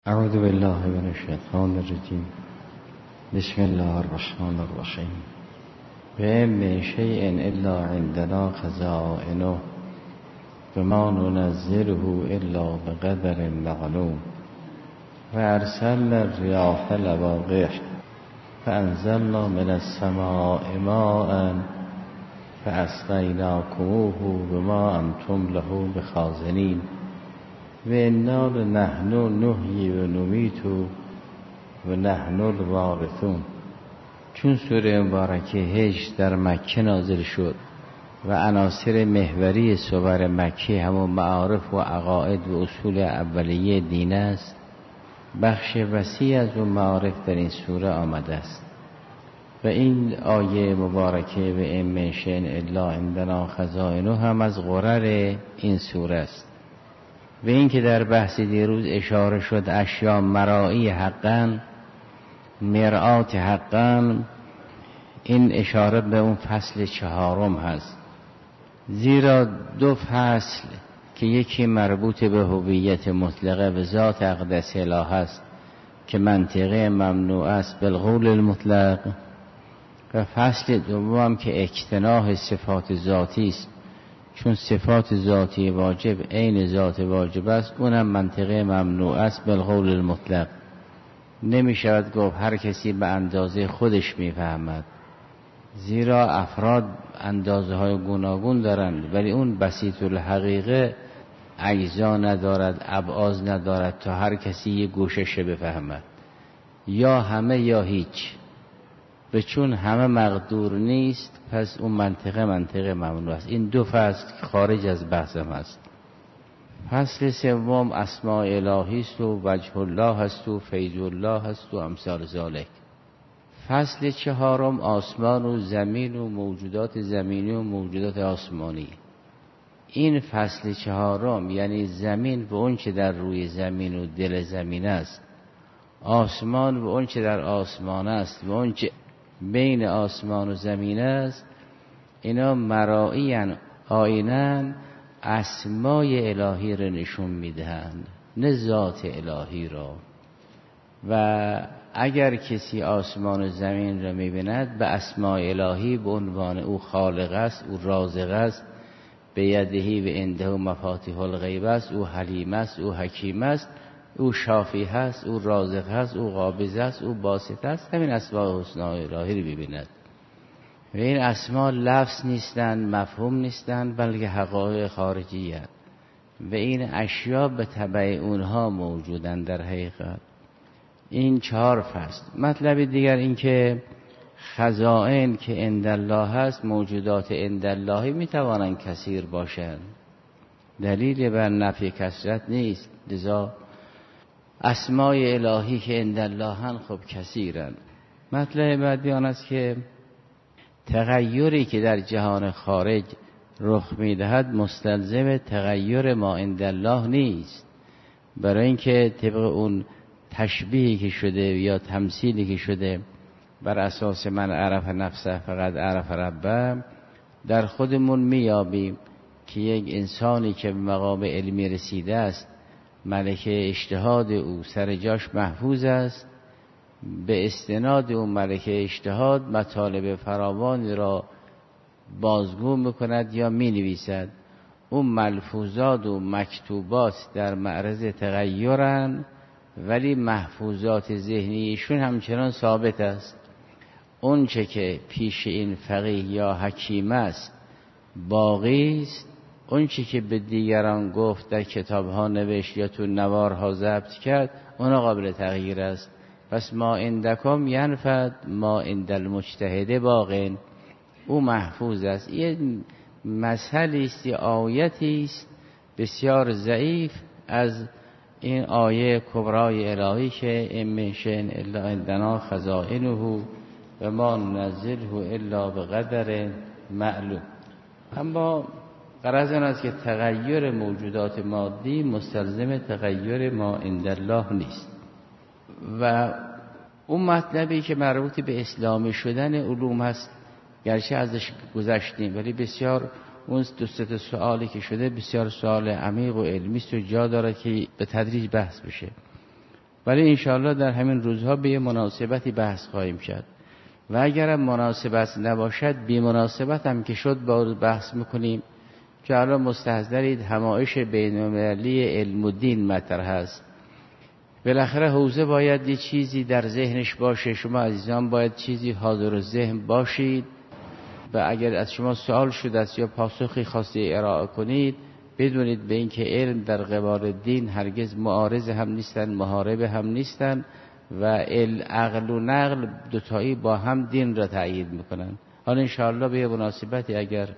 اعوذ بالله من الشیطان الرجیم. بسم الله الرحمن الرحیم. و من شیء الا عندنا خزائنه وما ننزله الا بقدر معلوم و ارسلنا الرياح لواقح فانزلنا من السماء ماء فاسقیناکموه وما انتم له بخازنین و انا نحن نحیی و نمیت و نحن الوارثون. چون سوره مبارکه هجر در مکه نازل شد و عناصر محوری سور مکه همون معارف و عقاید و اصول اولیه دین است، بخش وسیع از اون معارف در این سوره آمده است و این آیه مبارکه و ان من شیء الا عندنا خزائنه هم از غرر این سوره است. و این که در بحث دیروز اشاره شد اشیا مرائی حقا، مرآت حقا، این اشاره به اون فصل 4 هست. زیرا دو فصل که یکی مربوط به هویت مطلقه و ذات اقدس اله است که منطقه ممنوع است بالقول المطلق، و فصل دوم که اکتناح صفات ذاتی است، چون صفات ذاتی واجب عین ذات واجب است، اونم منطقه ممنوع است بالقول المطلق. نمی شود گفت هر کسی به اندازه خودش میفهمد، زیرا افراد اندازه های گوناگون دارند، ولی اون بسیط الحقیقه اجزا ندارد، ابعاض ندارد تا هر کسی یه گوشش بفهمد، یا همه یا هیچ. و چون همه مقدور نیست پس اون منطقه ممنوع است. این دو فصل خارج از بحثم است. فصل سوم اسماء الهی است و وجه الله است و فیض الله است و امثال ذالک. فصل 4 آسمان و زمین و موجودات زمینی و موجودات آسمانی. این فصل 4 یعنی زمین و اون چه در روی زمین و دل زمین است، آسمان و اون چه در آسمان است و اون چه بین آسمان و زمین است، اینا مرائیان، آینن اسمای الهی را نشون میدهند، نه ذات الهی را. و اگر کسی آسمان و زمین را میبیند به اسمای الهی به عنوان او خالق است، او رازق است، به یدهی و عنده مفاتیح الغیب است، او حلیم است، او حکیم است، او شافی هست، او رازق هست، او قابض است، او باسط است، همین اسماء حسنای الهی رو ببیند. و این اسماء لفظ نیستند، مفهوم نیستند، بلکه حقایق خارجی هست و این اشیا به تبع اونها موجودند در حقیقت. این 4 فصل. مطلب دیگر این که خزائن که عند الله هست، موجودات عند اللهی میتوانند کثیر باشند، دلیل بر نفی کثرت نیست. لذا اسماء الهی که عند الله هستند خب کثیرند. مطلب بعدی آن است که تغییری که در جهان خارج رخ میدهد مستلزم تغییر ما عند الله نیست، برای اینکه طبق اون تشبیهی که شده یا تمثیلی که شده بر اساس من عرف نفسه فقط عرف ربه، در خودمون میابیم که یک انسانی که به مقام علمی رسیده است، ملکه اجتهاد او سر جاش محفوظ است، به استناد اون ملکه اجتهاد مطالب فراوانی را بازگو میکند یا مینویسد. اون ملفوظات و مکتوبات در معرض تغییرن، ولی محفوظات ذهنیشون همچنان ثابت است. اون چه که پیش این فقیه یا حکیم است باقی است، اون چی که به دیگران گفت، در کتابها نوشت یا تو نوارها ضبط کرد، اون قابل تغییر است. پس ما عندکم ینفد ما عند المجتهد باق، او محفوظ است. یه مسئله است، یه آیتی است بسیار ضعیف از این آیه کبرای الهی که ان من شیء الا عندنا خزائنه و ما ننزله الا بقدر معلوم. اما غرض این است که تغییر موجودات مادی مستلزم تغییر ما عند الله نیست. و اون مطلبی که مربوط به اسلامی شدن علوم هست، گرچه ازش گذشتیم، ولی بسیار اون 2-3 سوالی که شده بسیار سوال عمیق و علمی است و جا داره که به تدریج بحث بشه. ولی انشاءالله در همین روزها به یه مناسبتی بحث خواهیم کرد و اگر مناسبت نباشد بی مناسبت هم که شد با بحث میکنیم که الان مستحضرید همایش بین‌المللی علم و دین مطرح هست. بالاخره حوزه باید یه چیزی در ذهنش باشه، شما عزیزان باید چیزی حاضر ذهن باشید و اگر از شما سوال شده است یا پاسخی خواستی ارائه کنید بدونید به این که علم در قبال دین هرگز معارض هم نیستن، محارب هم نیستن و عقل و نقل دوتایی با هم دین را تأیید میکنن. حالا انشاءالله به مناسبتی اگر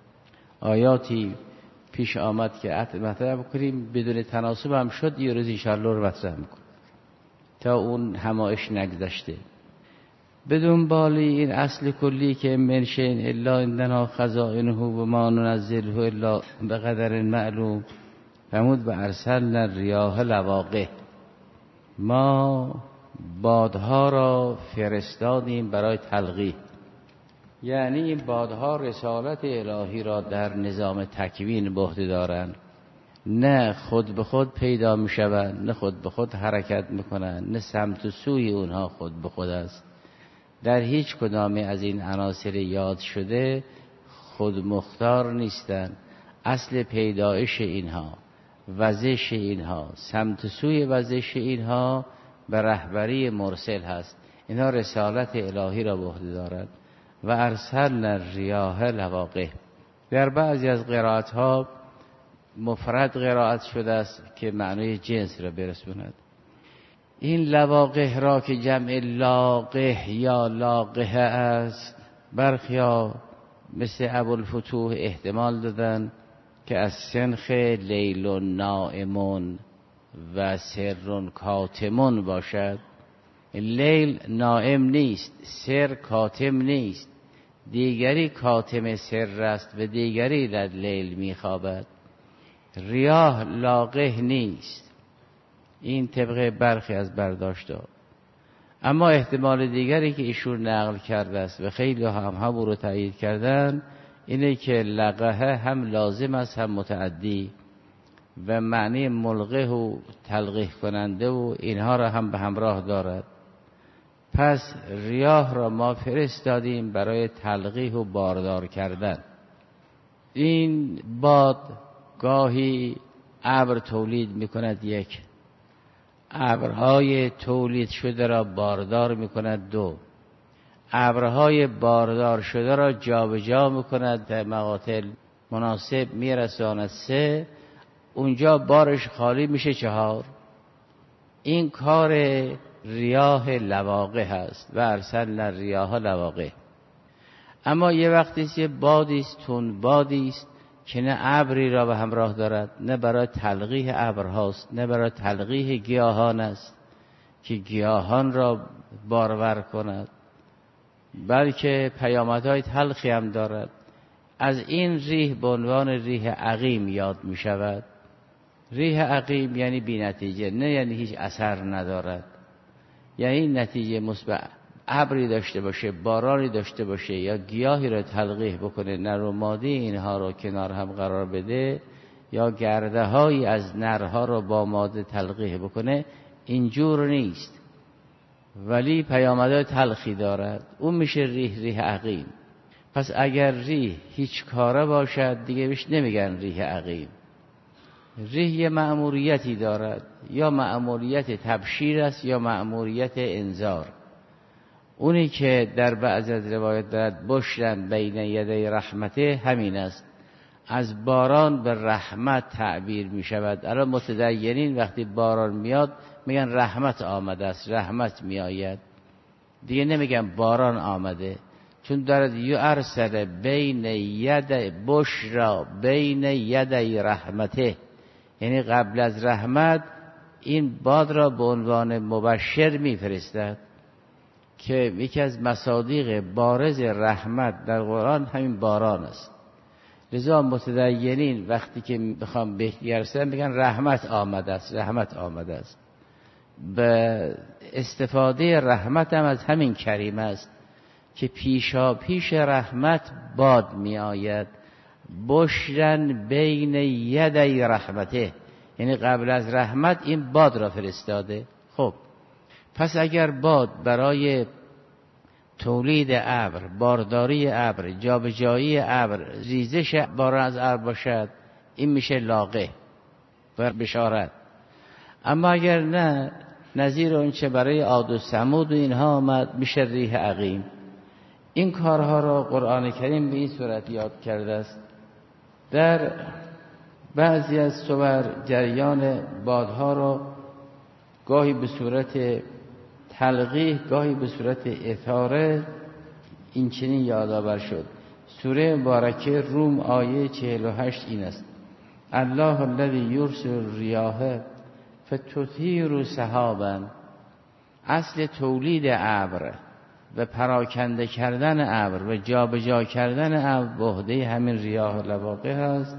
آیاتی پیش آمد که مطرح بکنیم بدون تناسب هم شد یه روز انشاءالله رو مطرح میکنیم تا اون همایش نگذشته. بدون بالی این اصل کلی که من شیء الا عندنا خزائنه و ما ننزله الا بقدر معلوم فرمود و ارسلنا الریاح لواقح، ما بادها را فرستادیم برای تلقیح. یعنی این بادها رسالت الهی را در نظام تکوین به عهده دارند، نه خود به خود پیدا می شوند، نه خود به خود حرکت می کنند، نه سمت و سوی اونها خود به خود است. در هیچ کدام از این عناصر یاد شده خود مختار نیستند. اصل پیدایش اینها، وزش اینها، سمت و سوی وزش اینها به رهبری مرسل هست. اینها رسالت الهی را به عهده دارند. و ارسلنا الریاح لواقح. در بعضی از قرائت ها مفرد قرائت شده است که معنی جنس را برسوند. این لواقح را که جمع لاقح یا لاقح است برخیا مثل ابوالفتوح احتمال دادن که از سنخ لیل نائمون و سر کاتمون باشد. لیل نائم نیست، سر کاتم نیست، دیگری کاتم سر است و دیگری در لیل میخوابد. ریاح لاقح نیست، این طبق برخی از برداشت‌ها. اما احتمال دیگری که ایشون نقل کرده است و خیلی هم رو تایید کردن اینه که لقحه هم لازم است هم متعدی و معنی ملقح و تلقیح کننده و اینها را هم به همراه دارد. پس ریاح را ما فرستادیم برای تلقیح و باردار کردن. این باد گاهی ابر تولید میکند، یک ابرهای تولید شده را باردار میکند، دو ابرهای باردار شده را جابجا میکند در مقاطع مناسب میرساند، سه اونجا بارش خالی میشه، چهار این کار ریاح لواقح هست. و ارسلنا الریاح لواقح. اما یه وقتی است یه بادی است، تند بادی است که نه ابری را به همراه دارد، نه برای تلقیح ابرهاست، نه برای تلقیح گیاهان است که گیاهان را بارور کند، بلکه پیامدهای تلخی هم دارد. از این ریح به عنوان ریح عقیم یاد می شود. ریح عقیم یعنی بی نتیجه، نه یعنی هیچ اثر ندارد، یعنی نتیجه مثبت. ابری داشته باشه، بارانی داشته باشه یا گیاهی را تلقیح بکنه، نر و ماده اینها رو کنار هم قرار بده یا گرده هایی از نرها رو با ماده تلقیح بکنه، اینجور نیست، ولی پیامدهای تلخی دارد. اون میشه ریح عقیم. پس اگر ریح هیچ کاره باشد دیگه بهش نمیگن ریح عقیم. ریح یه مأموریتی دارد، یا مأموریت تبشیر است یا مأموریت انذار. اونی که در بعض از روایت دارد بشرن بین یدی رحمته همین است. از باران به رحمت تعبیر می شود. الان متدینین وقتی باران میاد میگن رحمت آمده است، رحمت می آید، دیگه نمیگن باران آمده، چون دارد یرسل بین ید بشرا بین یدی رحمته، یعنی قبل از رحمت این باد را به عنوان مبشر میفرستد که یکی از مصادیق بارز رحمت در قرآن همین باران است. لذا متدینین وقتی که بخوام بگرسن میگن رحمت آمده است، رحمت آمده است. به استفاده رحمت هم از همین کریمه است که پیشا پیش رحمت باد می آید. بشرن بین یدی رحمته، یعنی قبل از رحمت این باد را فرستاده. خب پس اگر باد برای تولید ابر، بارداری ابر، جابجایی ابر، ریزش باران از ابر باشد، این میشه لاقه و بشارت. اما اگر نه، نظیر اون چه برای عاد و ثمود و اینها آمد، میشه ریح عقیم. این کارها را قرآن کریم به این صورت یاد کرده است. در بعضی از سور جریان بادها را گاهی به صورت تلقیح، گاهی به صورت اثاره این چنین یادآور شد. سوره مبارکه روم آیه 48 این است: الله الذی یرسل الریاح فتثیر سحابا. اصل تولید ابر و پراکنده کردن ابر و جابجا کردن ابر به عهده همین ریاح لواقح است.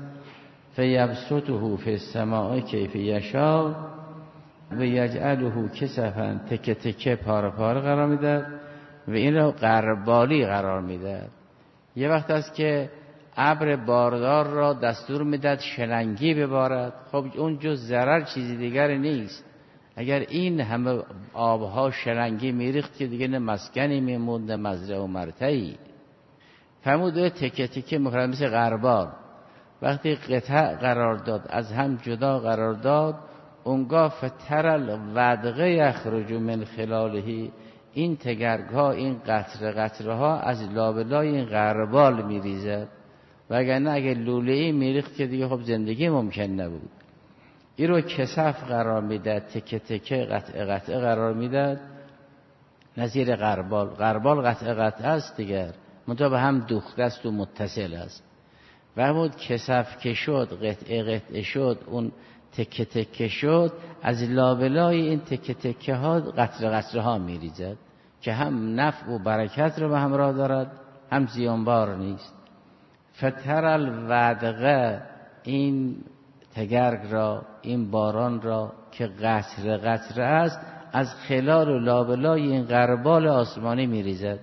فیبسطه فی السماء کیف یشاء و یجعله کسفا، تکه تکه پاره پاره قرار میدهد و این را غربالی قرار میدهد. یه وقت است که ابر باردار را دستور میداد شلنگی ببارد. خب اون جز ضرر چیزی دیگر نیست. اگر این همه آبها شلنگی میریخت که دیگه نه مسکنی میموند نه مزرعه و مرتعی. فرمود تکه تکه مخرج مثل غربال. وقتی قطع قرار داد، از هم جدا قرار داد، اونگاه فتر الودقه یخرج من خلاله، این تگرگ‌ها، این قطره ها از لابلای این غربال میریزد. وگرنه اگه لوله‌ای میریخت که دیگه خب زندگی ممکن نبود. این رو کسف قرار میداد، تکه تکه قطعه قرار میداد، نظیر غربال. غربال قطعه است دیگر، منتها به هم دوخته است و متصل است. و همون کسف که شد، قطعه شد، اون تکه تکه شد، از لابلای این تکه تکه ها قطره ها میریزد که هم نفع و برکت رو به همراه دارد، هم زیانبار نیست. فتر الودقه، این تگرگ را، این باران را که قطره است، از خلال و لابلای این غربال آسمانی میریزد.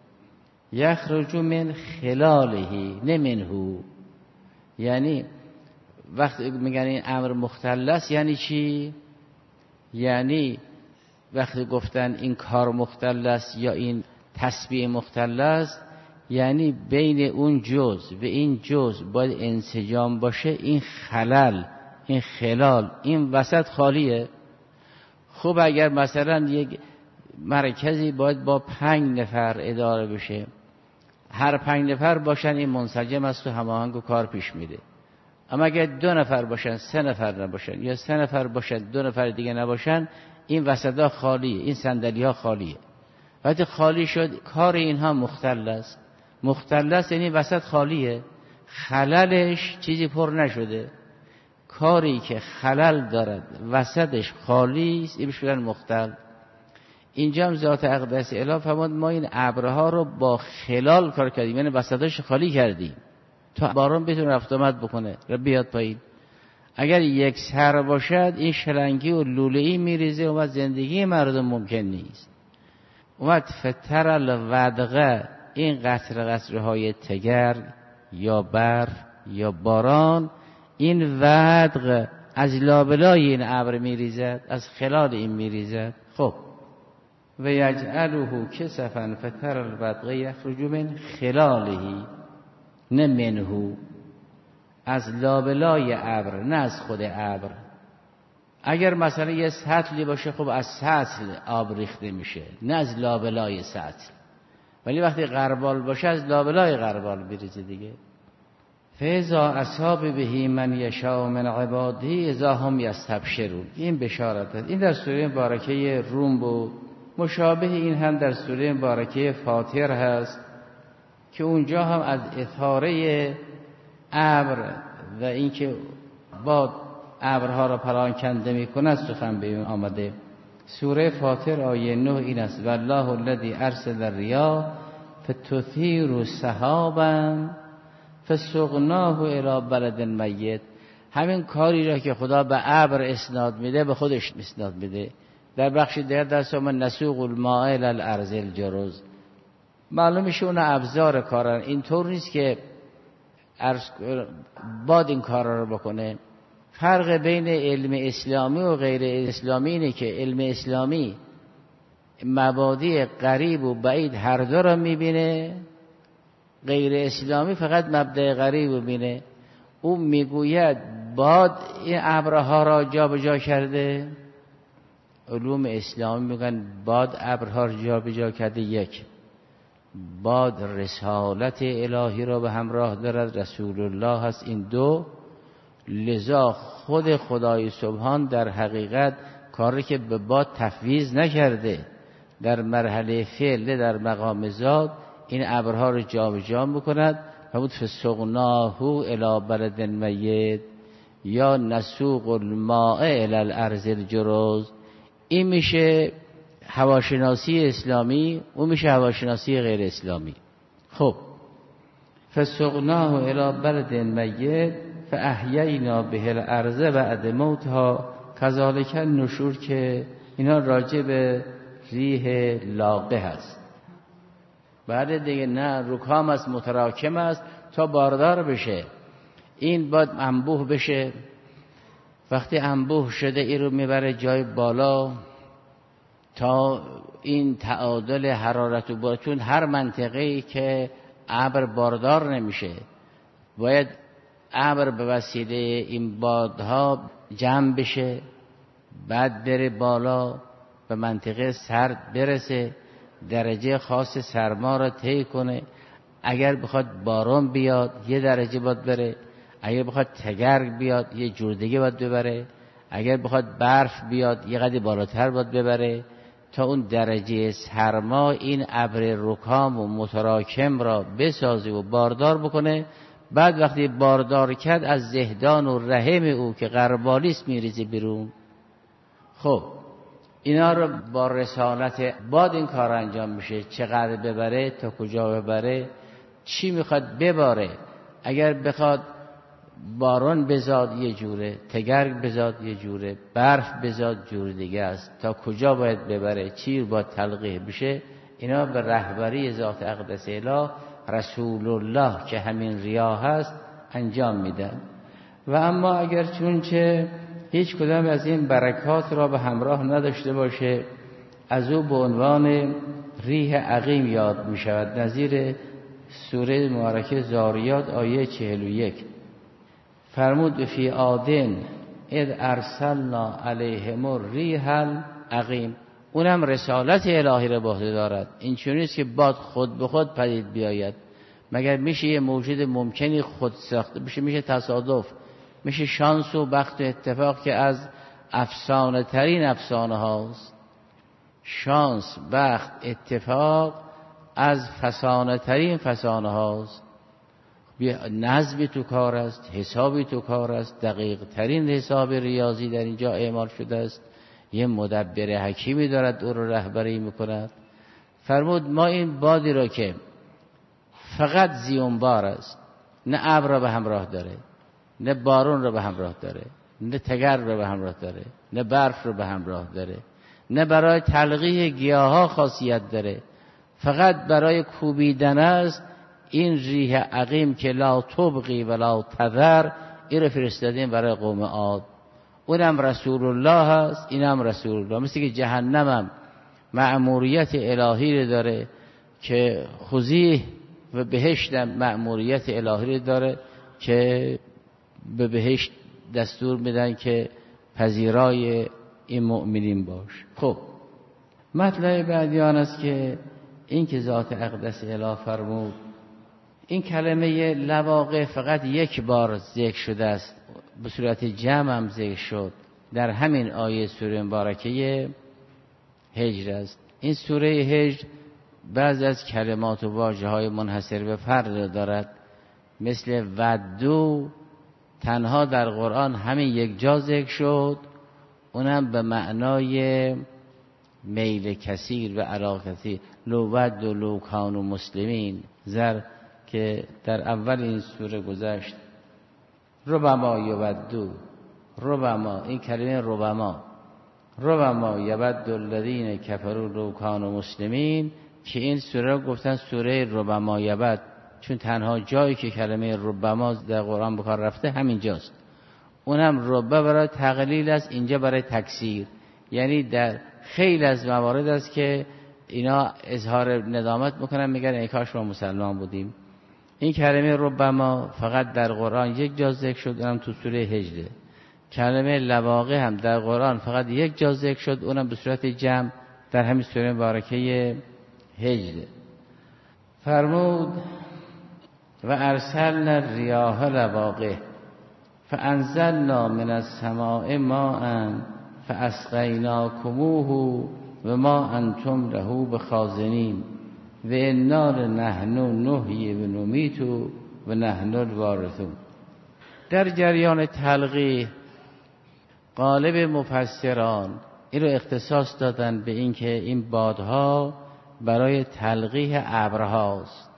یخرج من خلالهی نه منهو. یعنی وقتی میگن این امر مختل است یعنی چی؟ یعنی وقتی گفتن این کار مختل است یا این تسبیح مختل است، یعنی بین اون جز و این جز باید انسجام باشه. این خلل، این خلال، این وسط خالیه. خب اگر مثلا یک مرکزی باید با 5 نفر اداره بشه، هر 5 نفر باشن، این منسجم است و هماهنگ و کار پیش میره. اما اگر 2 نفر باشن، 3 نفر نباشن، یا 3 نفر باشن 2 نفر دیگه نباشن، این وسطا خالیه، این صندلی ها خالیه. وقتی خالی شد کار اینها مختل است. مختل است یعنی وسط خالیه، خللش چیزی پر نشده. کاری که خلل دارد وسطش خالی است، این بهش مختل. اینجا هم ذات اقدس اله فرمود ما این ابرها رو با خلال کار کردیم، یعنی وسطش خالی کردیم تا باران بتونه رفت آمد بکنه و بیاد پایین. اگر یک سر باشد این شلنگی و لوله‌ای میریزه و زندگی مردم ممکن نیست. اومد فتر الودقه، این قطره های تگرگ یا بر یا باران، این ودق از لابلای این ابر میریزد، از خلال این میریزد. خب و یجعله کسفا فتر الودقه یخرج من خلاله نه منهو، از لابلای ابر نه از خود ابر. اگر مثلا یه سطلی باشه خب از سطل آب ریخته میشه نه از لابلای سطل، ولی وقتی غربال باشه از لابلای غربال میریزه دیگه. فاذا اصاب به من یشاء من عباده اذا هم یستبشرون، این بشارت است. این در سوره مبارکه روم بود. مشابه این هم در سوره مبارکه فاطر هست که اونجا هم از اثاره ابر و اینکه باد ابرها را پراکنده میکند سخن به آمده. سوره فاطر آیه 9 این است: والله الذی ارسل الرياح فتثیر سحابا فسقناه الی بلد میت. همین کاری را که خدا به ابر اسناد میده به خودش اسناد میده. در بخش دیگر در سوره نسوق الماء الی الارض الجرز. معلوم میشه اون ابزار کارن. اینطور نیست که باد این کارا رو بکنه. فرق بین علم اسلامی و غیر اسلامی اینه که علم اسلامی مبادی قریب و بعید هر دو را میبینه، غیر اسلامی فقط مبدأ قریب رو میبینه. او میگوید باد این ابرها را جا به جا کرده، علوم اسلامی میگن باد ابرها را جا به جا کرده. یک، باد رسالت الهی را به همراه دارد، رسول الله هست. این دو، لذا خود خدای سبحان در حقیقت کاری که به باد تفویض نکرده، در مرحله فعل در مقام ذات این ابرها رو جابجا میکند. همون فسقناه الی بلد میت یا نسوق الماء الی الارض الجرز. این میشه هواشناسی اسلامی، اون میشه هواشناسی غیر اسلامی. خب فسقناه الی بلد میت فاحیینا به الارض بعد موتها کذالک النشور، که اینا راجع به ریح لاقه هست. بعد دیگه نه رکام است، متراکم است تا باردار بشه. این باید انبوه بشه. وقتی انبوه شده این رو میبره جای بالا تا این تعادل حرارت و باد، چون هر منطقه‌ای که ابر باردار نمیشه باید ابر به وسیله این بادها جمع بشه، بعد بره بالا به منطقه سرد برسه، درجه خاص سرما را طی کنه. اگر بخواد باران بیاد یه درجه باید بره، اگر بخواد تگرگ بیاد یه جور دیگه باید ببره، اگر بخواد برف بیاد یه قدر بالاتر باید ببره تا اون درجه سرما این ابر رکام و متراکم را بسازه و باردار بکنه. بعد وقتی باردار کرد از زهدان و رحم او که غربالیست میریزه بیرون. خب اینا رو با رسالت باد این کار انجام میشه، چقدر ببره، تا کجا ببره، چی میخواد بباره. اگر بخواد باران بزاد یه جوره، تگرگ بزاد یه جوره، برف بزاد جور دیگه است، تا کجا باید ببره، چی باید تلقیح بشه. اینا به رهبری ذات اقدس اله رسول الله که همین ریاح هست انجام میدن. و اما اگر چونچه هیچ کدام از این برکات را به همراه نداشته باشه، از او به عنوان ریح عقیم یاد می شود. نظیر سوره مبارکه زاریات آیه 41 فرمود فی عادن اذ ارسلنا علیهم الریح العقیم. اونم رسالت الهی را به عهده دارد. این چون نیست که باد خود به خود پدید بیاید، مگر میشه یه موجود ممکنی خود ساخته بشه؟ میشه تصادف، میشه شانس و بخت و اتفاق که از افسانه ترین افسانه هاست. شانس، بخت، اتفاق از فسانه ترین فسانه هاست. نظمی تو کار است، حسابی تو کار است، دقیق ترین حساب ریاضی در اینجا اعمال شده است. یه مدبر حکیمی دارد او رو رهبری میکند. فرمود ما این بادی را که فقط زیانبار است، نه ابر را به همراه داره، نه بارون را به همراه داره، نه تگرگ را به همراه داره، نه برف را به همراه داره، نه برای تلقیح گیاها خاصیت داره، فقط برای کوبیدن است. این ریح عقیم که لا تبقی ولا تذر، این رو فرستادیم برای قوم عاد. اونم رسول الله هست، اینم رسول الله. مثل که جهنم هم مأموریت الهی رو داره که خضیح، و بهشت هم مأموریت الهی رو داره که به بهشت دستور میدن که پذیرای این مؤمنین باش. خب مطلب بعدی آن است که این که ذات اقدس اله فرمود این کلمه لواقع فقط یک بار ذکر شده است، به صورت جمع هم ذکر شد در همین آیه سوره مبارکه هجر است. این سوره هجر بعض از کلمات و واژه های منحصر به فرد دارد، مثل ودو تنها در قرآن همین یک جا ذکر شد، اونم به معنای میل کثیر و علاقه کثیر. لو ود و لو کانوا مسلمین، زر که در اول این سوره گذشت. ربما یودو، ربما، این کلمه ربما یود الذین کفروا لو کانوا مسلمین، که این سوره گفتن سوره ربما یود، چون تنها جایی که کلمه ربما در قرآن به کار رفته همین جاست. اونم ربه برای تقلیل است، اینجا برای تکثیر. یعنی در خیلی از موارد است که اینا اظهار ندامت میکنن، میگن ای کاش ما مسلمان بودیم. این کلمه ربما فقط در قرآن یک جا ذکر شد، اونم تو سوره هجر. کلمه لواقع هم در قرآن فقط یک جا ذکر شد، اونم به صورت جمع در همین سوره مبارکه هجر. فرمود و ارسلنا الریاح لواقع فانزلنا من السماء ماء فاسقیناکموه و ما انتم له بخازنین و انا لنحن نحیی و نمیت و نحن الوارثون. در جریان تلقیح غالب مفسران این رو اختصاص دادن به این که این بادها برای تلقیح ابرهاست،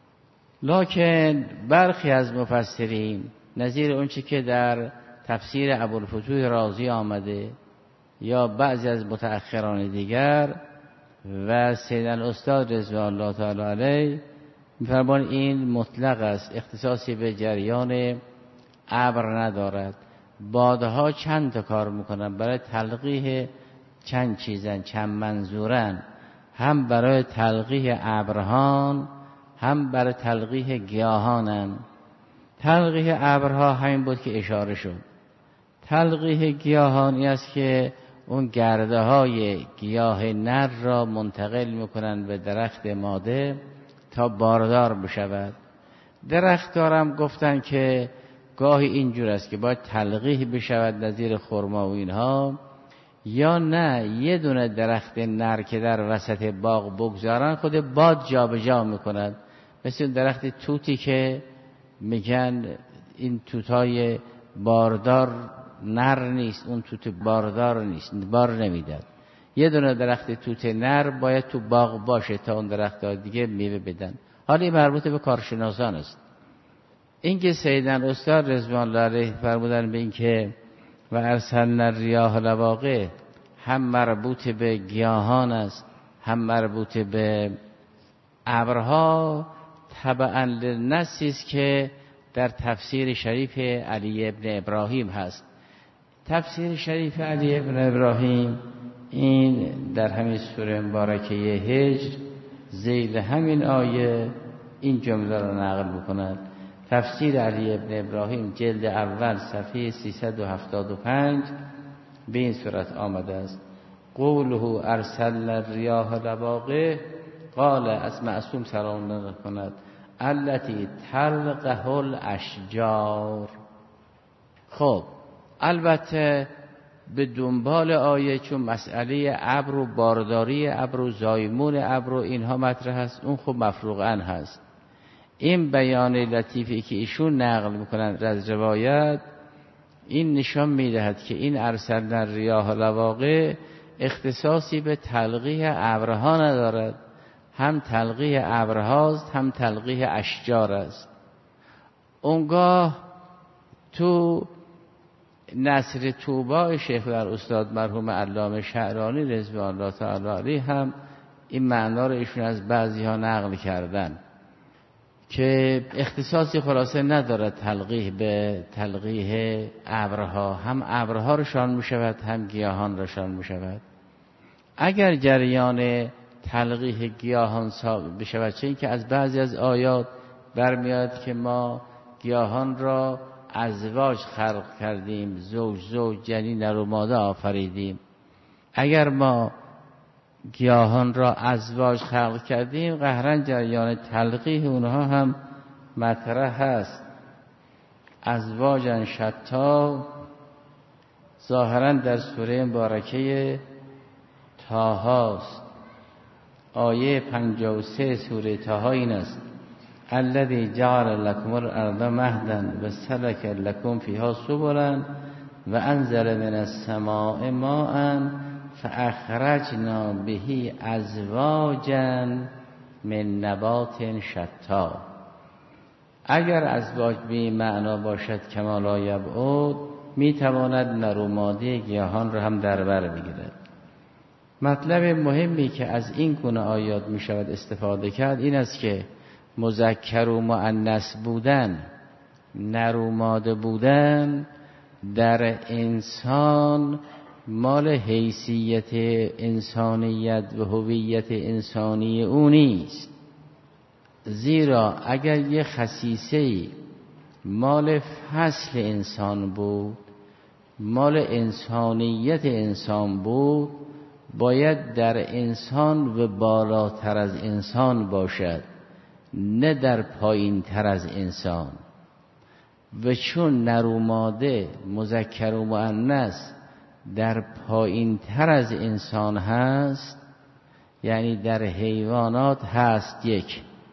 لکن برخی از مفسرین نظیر اونچه که در تفسیر ابوالفتوح رازی آمده یا بعضی از متأخران دیگر و سید الاستاد رضوان الله تعالی علیه می‌فرمایند این مطلق است، اختصاصی به جریان ابر ندارد. بادها چند تا کار میکنن برای تلقیح، چند چیزن، چند منظورن، هم برای تلقیح ابرهان هم برای تلقیح گیاهانن. تلقیح ابرها همین بود که اشاره شد. تلقیح گیاهان این است که اون گرده های گیاه نر را منتقل میکنن به درخت ماده تا باردار بشود. درخت دارم گفتن که گاهی اینجور است که باید تلقیح بشود نظیر خرما و اینها، یا نه یه دونه درخت نر که در وسط باغ بگذارن خود باد جا به جا میکند، مثل درخت توتی که میگن این توتای باردار نر نیست، اون توت باردار نیست، بار نمیدن. یه دونه درخت توت نر باید تو باغ باشه تا اون درخت ها دیگه میوه بدن. حالا این مربوط به کارشناسان است. این که سیدن استاد رضوان الله علیه فرمودن به این که و ارسلنا الریاح لواقع هم مربوط به گیاهان است هم مربوط به ابرها، تبعا للنصی است که در تفسیر شریف علی ابن ابراهیم هست. تفسیر شریف علی ابن ابراهیم این در همین سوره مبارکه هجر ذیل همین آیه این جمله را نقل می‌کند. تفسیر علی ابن ابراهیم جلد اول صفحه 375 به این صورت آمده است: قوله ارسلنا الریاح لواقع، قال از معصوم سلام الله کند التی تلقح الاشجار. خب البته به دنبال آیه چون مسئله ابر و بارداری ابر و زایمون ابر و اینها مطرح هست، اون خب مفروغاً هست. این بیان لطیفی که ایشون نقل میکنند از روایت این نشان میدهد که این ارسلنا الریاح لواقع اختصاصی به تلقیح ابرها ندارد، هم تلقیح ابرهاست هم تلقیح اشجار است. اونگاه تو نصر توبا شیخ در استاد مرحوم علامه شعرانی رضوان الله تعالی علیه هم این معنا رو ایشون از بعضی ها نقل کردن که اختصاصی خلاصه ندارد تلقیح به تلقیح ابرها، هم ابرها رشان می شود هم گیاهان رشان می شود. اگر جریان تلقیح گیاهان بشود، چه این که از بعضی از آیات برمیاد که ما گیاهان را ازواج خلق کردیم، زوج جنین نر و ماده آفریدیم. اگر ما گیاهان را ازواج خلق کردیم، قهرا جریان تلقیح اونها هم مطرح هست. ازواجن شتا ظاهرا در سوره مبارکه طه است، آیه 53 سوره طه این است: الذی جعل لكم الارض مهدا و سلک لكم فیها سبلا و انزل من السماء ماء فاخرجنا به ازواجا من نبات شتا. اگر ازواج به این معنا باشد کما لا یبعد، میتواند نر و ماده گیاهان را هم در بر بگیرد. مطلب مهمی که از این گونه آیات می شود استفاده کرد این است که مذکر و مؤنث بودن، نر و ماده بودن در انسان مال حیثیت انسانیت و هویت انسانی او نیست. زیرا اگر یه خصیصه‌ای مال فصل انسان بود، مال انسانیت انسان بود، باید در انسان و بالاتر از انسان باشد، نه در پایین تر از انسان. و چون نر و ماده، مذکر و مؤنث در پایین تر از انسان هست، یعنی در حیوانات هست 1،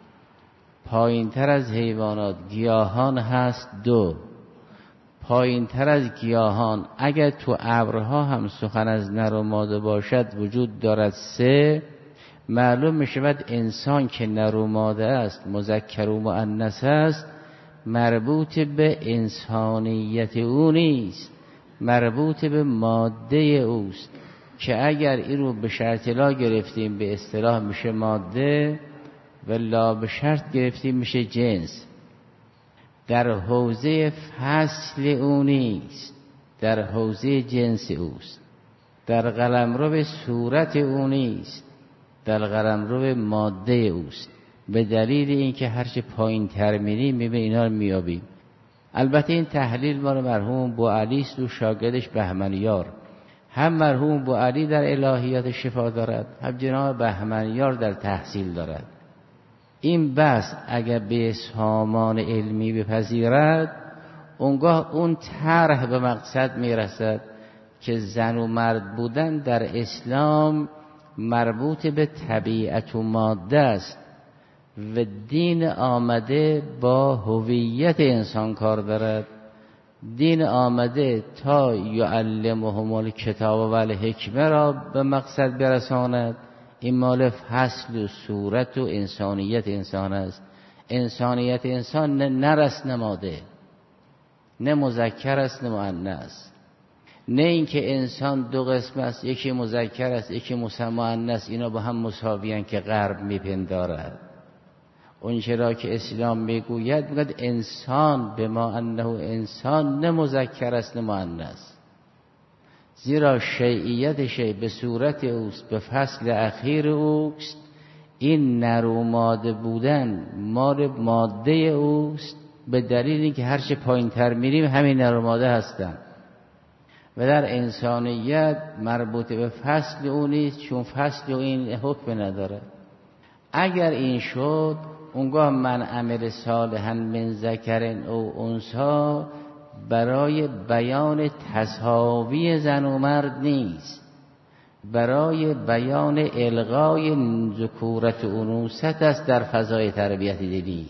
پایین تر از حیوانات گیاهان هست 2، پایین تر از گیاهان اگر تو ابرها هم سخن از نر و ماده باشد وجود دارد 3. معلوم می شود انسان که نر و ماده است، مذکر و مؤنث است، مربوط به انسانیت او نیست، مربوط به ماده اوست که اگر این رو به شرط لا گرفتیم به اصطلاح میشه ماده و لا به شرط گرفتیم میشه جنس. در حوزه فصل او نیست، در حوزه جنس اوست. در قلمرو به صورت او نیست، در قلمرو ماده اوست. به دلیل اینکه هرچه پایین تر میریم میبینیم اینا رو میابیم. البته این تحلیل مال مرحوم بوعلی است و شاگردش بهمنیار. هم مرحوم بوعلی در الهیات شفا دارد، هم جناب بهمنیار در تحصیل دارد. این بحث اگر به سامان علمی بپذیرد، اونگاه اون طرح به مقصد میرسد که زن و مرد بودن در اسلام مربوط به طبیعت و ماده است و دین آمده با هویت انسان کار دارد. دین آمده تا یعلمهم الکتاب و الحکمه را به مقصد برساند. این مال فصل و صورت و انسانیت انسان است. انسانیت انسان نه نر است نه ماده، نه مذکر است نه مؤنث. نه اینکه انسان 2 قسم است، یکی مذکر است یکی مؤنث، اینا با هم مساویان که غرب میپندارد. اون چرا که اسلام میگوید میگوید انسان به ما انه انسان نه مذکر است نه مؤنث، زیرا شیعیت شیء به صورت اوست، به فصل اخیر اوست. این نر و ماده بودن مال ماده اوست، به دلیل اینکه هرچه پایین تر میریم همین نر و ماده هستن. و در انسانیت مربوط به فصل او نیست، چون فصل او این حکم نداره. اگر این شد اونگاه من عمل صالحا من ذکر او انثی برای بیان تساوی زن و مرد نیست، برای بیان الغای ذکورت و انوثت است در فضای تربیت دینی.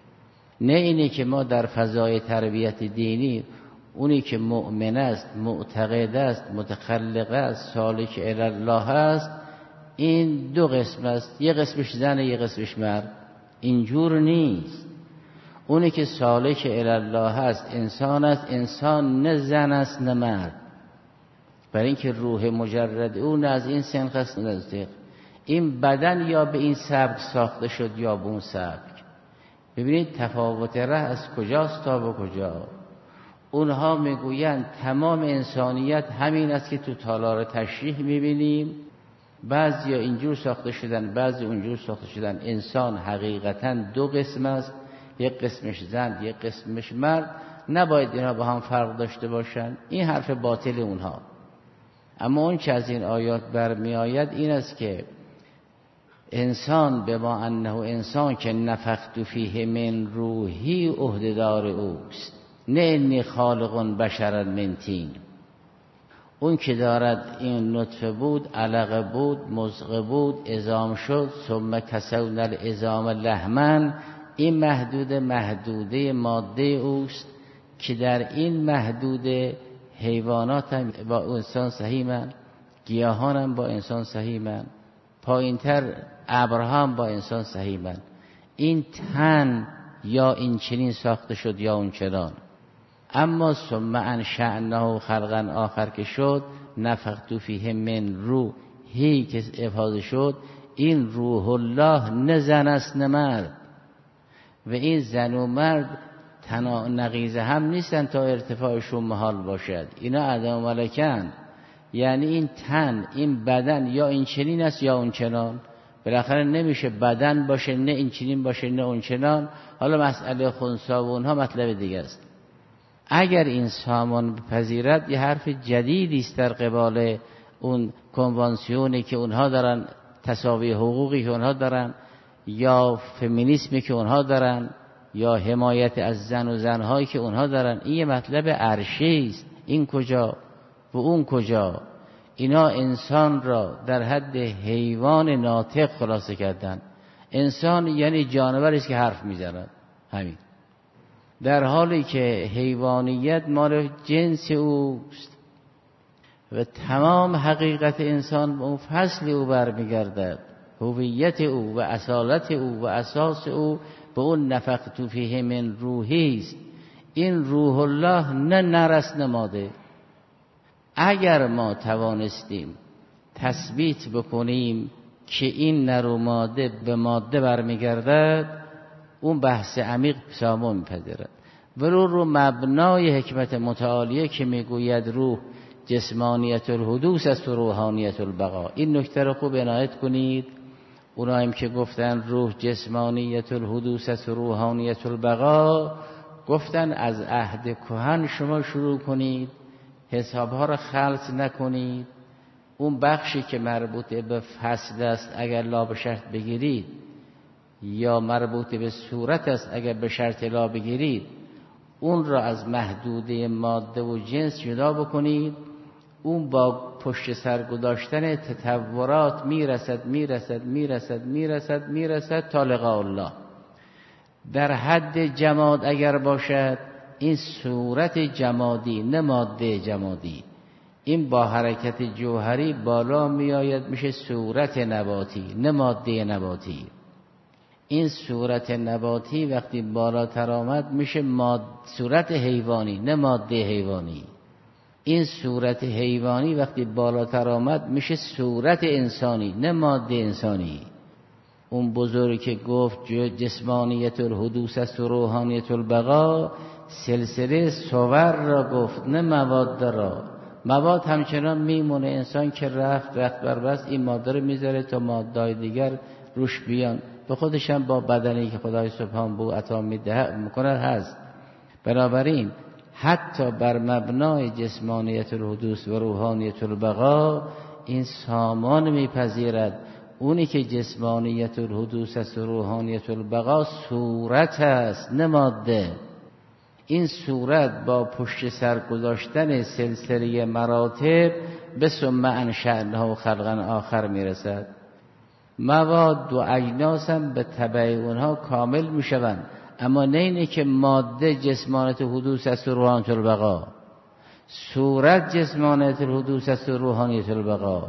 نه اینه که ما در فضای تربیت دینی اونی که مؤمن است، معتقد است، متخلق است، سالک الی الله است، این 2 قسم است، یه قسمش زن یه قسمش مرد. اینجور نیست. اونی که سالک الی الله است انسان است، انسان نه زن است نه مرد، برای اینکه روح مجرد اون از این سنخ است نزدیک. این بدن یا به این سبک ساخته شد یا به اون سبک. ببینید تفاوت ره از کجاست تا به کجا. اونها میگویند تمام انسانیت همین است که تو تالار تشریح میبینیم، بعضی ها اینجور ساخته شدن بعضی اونجور ساخته شدن. انسان حقیقتا 2 قسم است، یک قسمش زن یک قسمش مرد. نباید اینها با هم فرق داشته باشند. این حرف باطل اونها. اما اون چه از این آیات برمی آید این است که انسان به ما انه انسان که نفخت فیه من روحی عهده‌دار اوست، نه انی خالق بشرا من طین. اون که دارد این نطفه بود، علقه بود، مضغه بود، عظام شد، ثم کسونا العظام لحما. این محدوده ماده اوست که در این محدوده حیوانات هم با انسان سهیمن، گیاهان هم با انسان سهیمن، پایینتر ابرها هم با انسان سهیمن. این تن یا این چنین ساخته شد یا اون چنان. اما ثم انشأناه خلقا آخر که شد، نفخت فیه من روحی که افاضه شد، این روح الله نه زن است نه مرد. و این زن و مرد نقیض هم نیستن تا ارتفاعشون محال باشد. اینا عدم ملکن، یعنی این تن، این بدن یا این چنین است یا اون چنان. بالاخره نمیشه بدن باشه نه این چنین باشه نه اون چنان. حالا مسئله خنثی و اونها مطلب دیگه است. اگر این سامان بپذیرد یه حرف جدیدی است در قبال اون کنوانسیونی که اونها دارن، تساوی حقوقی که اونها دارن، یا فمینیسمی که اونها دارن، یا حمایت از زن و زنهایی که اونها دارن. این یه مطلب عرشی است. این کجا و اون کجا؟ اینا انسان را در حد حیوان ناطق خلاصه کردن. انسان یعنی جانوری است که حرف میزند، همین. در حالی که حیوانیت مال جنس اوست و تمام حقیقت انسان به اون فصل او برمیگردد. هویت او و اصالت او و اساس او به اون نفخت فیه من روحی است. این روح الله نه نر است نه ماده. اگر ما توانستیم تثبیت بکنیم که این نر و ماده به ماده برمیگردد، اون بحث عمیق سامان میپذیرد. ولو رو مبنای حکمت متعالیه که میگوید روح جسمانیت الحدوث است و روحانیت البقا. این نکته رو خوب عنایت کنید. اوناییم که گفتن روح جسمانیت الحدوث است و روحانیت البقا، گفتن از عهد کهن شما شروع کنید، حسابها رو خلط نکنید. اون بخشی که مربوط به فصل است اگر لا به شرط بگیرید، یا مربوط به صورت است اگر به شرط لا بگیرید، اون را از محدوده ماده و جنس جدا بکنید. اون با پشت سر گذاشتن تطورات میرسد تا لقاء الله. در حد جماد اگر باشد، این صورت جمادی نه ماده جمادی، این با حرکت جوهری بالا میآید میشه صورت نباتی نه ماده نباتی. این صورت نباتی وقتی بالاتر آمد میشه صورت حیوانی نه ماده حیوانی. این صورت حیوانی وقتی بالاتر آمد میشه صورت انسانی نه ماده انسانی. اون بزرگی که گفت جسمانیت الحدوث است و روحانیت البقا، سلسله صور را گفت نه مواد را. مواد همچنان میمونه، انسان که رفت بر بس این ماده رو میذاره تا ماده‌های دیگر روش بیان. به خودش هم با بدنی که خدای سبحان به عطا میکنه هست. بنابراین حتی بر مبنای جسمانیت الحدوث و روحانیت البقا این سامان میپذیرد. اونی که جسمانیت الحدوث است و روحانیت البقا صورت است نه ماده. این صورت با پشت سر گذاشتن سلسله مراتب به ثم انشأناه خلقا آخر میرسد. مواد و اجناس هم به تبع اونها کامل میشوند، اما نه اینه که ماده جسمانیت الحدوث است و روحانیت البقا، صورت جسمانیت الحدوث است و روحانیت البقا.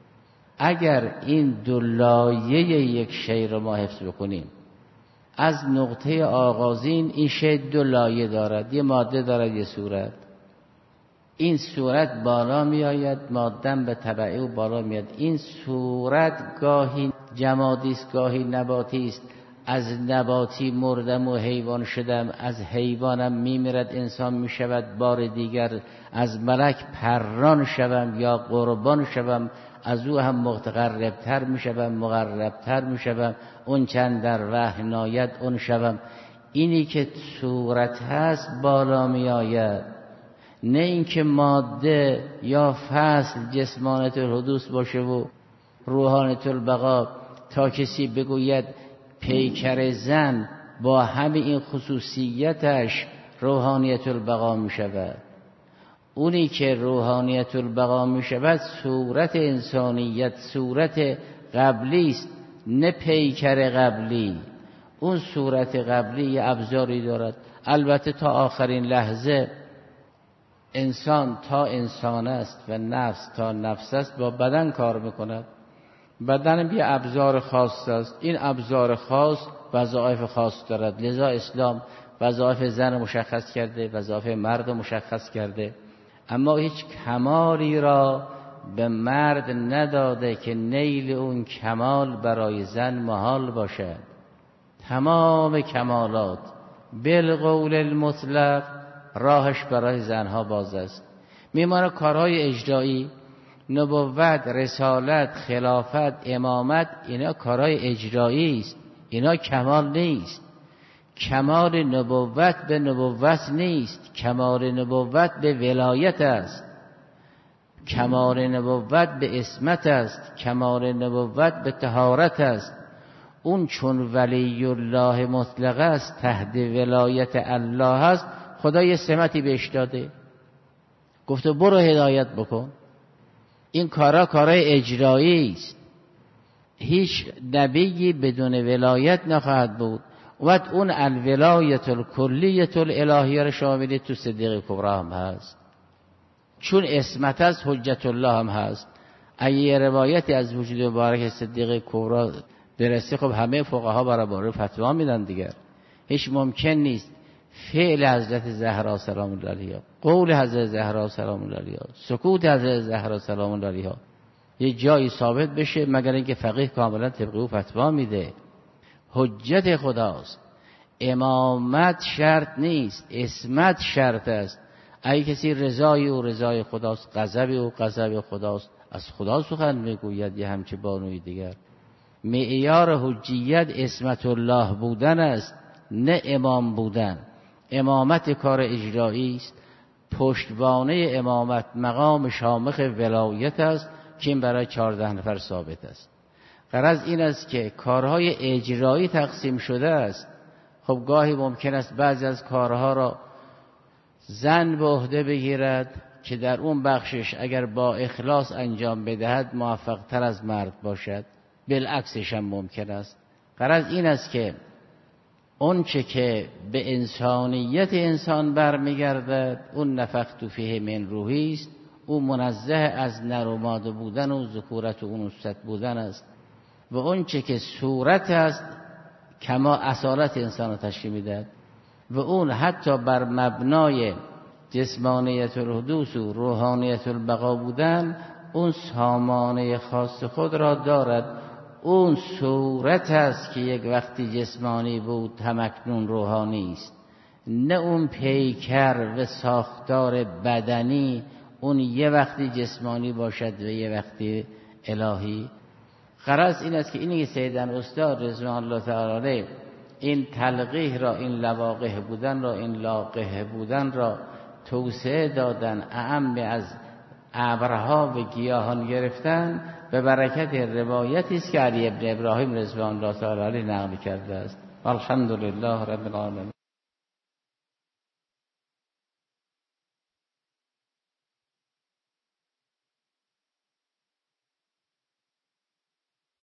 اگر این دو لایه یک شی رو ما حفظ بکنیم، از نقطه آغازین این شی دو لایه دارد، یه ماده دارد یه صورت. این صورت بالا می آید، ماده به تبعی و بالا میاد. این صورت گاهی جمادی است گاهی نباتی است. از نباتی مردم و حیوان شدم، از حیوانم میمیرد انسان میشود، بار دیگر از ملک پران شوم یا قربان شوم، از او هم متقربتر میشوم مقربتر میشوم، اون چند در وحی ناید اون شوم. اینی که صورت هست بالا میآید، نه اینکه ماده یا فصل جسمانیت الحدوث باشه و روحانیت البقا. تا کسی بگوید پیکر زن با همه این خصوصیتش روحانیت البقا می شود، اونی که روحانیت البقا می شود صورت انسانیت، صورت قبلی است نه پیکر قبلی. اون صورت قبلی ابزاری دارد. البته تا آخرین لحظه انسان تا انسان است و نفس تا نفس است با بدن کار میکند. بدن یه ابزار خاص است. این ابزار خاص وظایف خاص دارد. لذا اسلام وظایف زن مشخص کرده، وظایف مرد مشخص کرده، اما هیچ کمالی را به مرد نداده که نیل اون کمال برای زن محال باشد. تمام کمالات بالقول المطلق راهش برای زنها باز است. میمانه کارهای اجرایی، نبوت، رسالت، خلافت، امامت، اینا کارهای اجرایی است، اینا کمال نیست. کمال نبوت به نبوت نیست، کمال نبوت به ولایت است، کمال نبوت به عصمت است، کمال نبوت به طهارت است. اون چون ولی الله مطلق است، تحت ولایت الله است، خدا یه سمتی بهش داده، گفته برو هدایت بکن. این کارهای اجرایی است. هیچ نبیی بدون ولایت نخواهد بود. و اون الولایت الکلیت الالهیه رو شما ببینید تو صدیق کبری هم هست، چون عصمت از حجت الله هم هست. اگه یه روایتی از وجود مبارک صدیق کبری برسه، خب همه فقها برای فتوا میدن دیگر. هیچ ممکن نیست فعل حضرت زهرا سلام الله علیها، قول حضرت زهرا سلام الله علیها، سکوت حضرت زهرا سلام الله علیها یه جایی ثابت بشه مگر اینکه فقیه کاملا طبق او فتوا میده. حجت خداست، امامت شرط نیست، عصمت شرط است. اگه کسی رضای او رضای خداست، غضب او غضب خداست، از خدا سخن میگوید یه همچه بانوی دیگر. معیار حجیت عصمت الله بودن است، نه امام بودن. امامت کار اجرایی است، پشتوانه امامت مقام شامخ ولایت است که این برای 14 نفر ثابت است. غرض این است که کارهای اجرایی تقسیم شده است. خب گاهی ممکن است بعضی از کارها را زن به عهده بگیرد که در اون بخشش اگر با اخلاص انجام بدهد موفق تر از مرد باشد، بالعکسش هم ممکن است. غرض این است که اون چه که به انسانیت انسان برمیگردد، اون نفخت فیه من روحی است، او منزه از نر و ماده بودن و ذکورت و انوثت بودن است. و اون چه که صورت است، کما اصالت انسان را تشکیل میدهد، و اون حتی بر مبنای جسمانیت الحدوث و روحانیت البقا بودن، اون سامانه خاص خود را دارد. اون صورت است که یک وقتی جسمانی بود همکنون روحانی است، نه اون پیکر و ساختار بدنی، اون یه وقتی جسمانی باشد و یه وقتی الهی. غرض این است که اینی که سیدن استاد رضوان الله تعالی علیه این تلقیح را، این لواقح بودن را، این لاقح بودن را توسعه دادن، اعم از ابرها و گیاهان گرفتن، به برکت روایتی است که علی ابن ابراهیم رضوان الله تعالی علیه نقل کرده است. الحمدلله رب العالمین.